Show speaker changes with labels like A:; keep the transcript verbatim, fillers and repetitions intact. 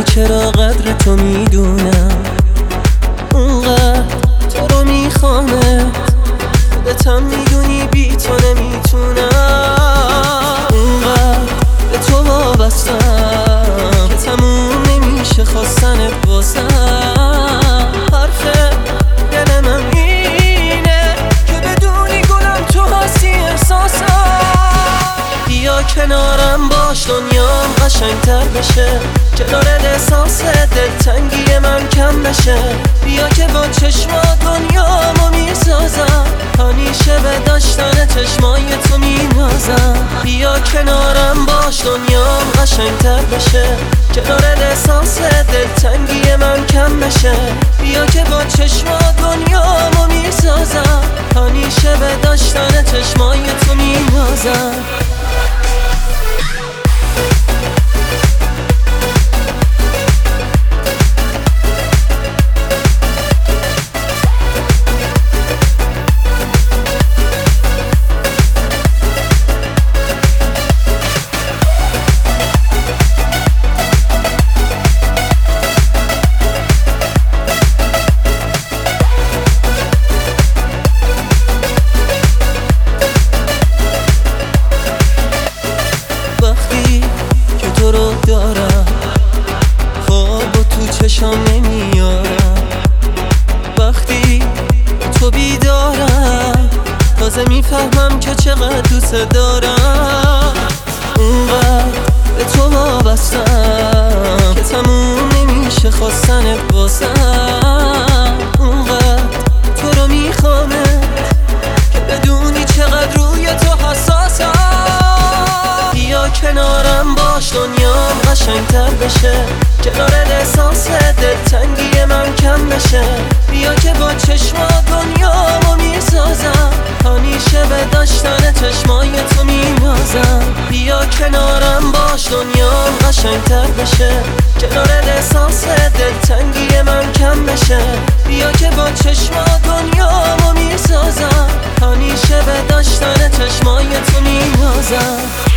A: چرا قدر تو میدونم، اونقدر تو رو میخوامت، خودتم میدونی بی تو نمیتونم. اونقدر به تو وابستم که تموم نمیشه خواستنت واسم. حرف دل من اینه که بدونی گلم تو هستی احساسم. بیا کنارم باش دنیام قشنگتر بشه، کنارت احساس دلتنگی من کم بشه. بیا که با چشمات دنیامو میسازم، همیشه به داشتن چشمای تو مینازم. بیا کنارم باش دنیام قشنگتر بشه، کنارت احساس دلتنگی من کم بشه. بیا که با چشمات دنیامو میسازم، همیشه به داشتن چشمای تو مینازم. تو رو دارم خواب و تو چشم نمیارم، وقتی تو بیدارم تازه میفهمم که چقدر دوست دارم. اونقدر به تو وابستم که تموم نمیشه خواستنت واسم. اونقدر تو رو میخوامت که بدونی چقدر روی تو حساسم. بیا کنارم باش دنیام قشنگتر بشه، کنارت احساس دلتنگی من کم بشه. بیا که با چشمات دنیامو میسازم، همیشه به داشتن چشمای تو مینازم. بیا کنارم باش دنیام قشنگتر بشه، کنارت احساس دلتنگی من کم بشه. بیا که با چشمات دنیامو میسازم، همیشه به داشتن چشمای تو مینازم.